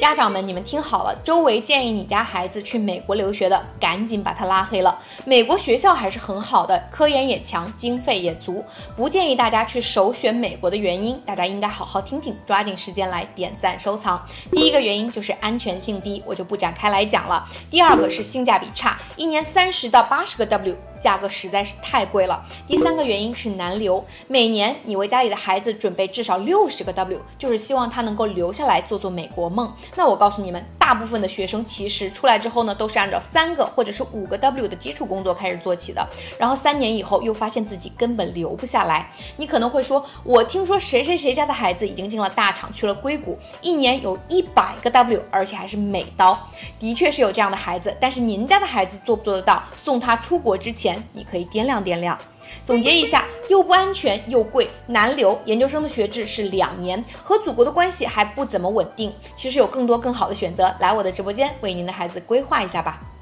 家长们，你们听好了，周围建议你家孩子去美国留学的，赶紧把他拉黑了。美国学校还是很好的，科研也强，经费也足，不建议大家去首选美国的原因，大家应该好好听听，抓紧时间来点赞收藏。第一个原因就是安全性低，我就不展开来讲了。第二个是性价比差，一年30到80个 W。价格实在是太贵了。第三个原因是难留，每年你为家里的孩子准备至少60个 W， 就是希望他能够留下来做美国梦。那我告诉你们，大部分的学生其实出来之后呢，都是按照3个或者是5个 W 的基础工作开始做起的，然后3年以后又发现自己根本留不下来。你可能会说，我听说谁谁谁家的孩子已经进了大厂，去了硅谷，一年有100个 W， 而且还是美刀。的确是有这样的孩子，但是您家的孩子做不做得到？送他出国之前，你可以掂量掂量。总结一下，又不安全又贵，难留，研究生的学制是2年，和祖国的关系还不怎么稳定。其实有更多更好的选择，来我的直播间为您的孩子规划一下吧。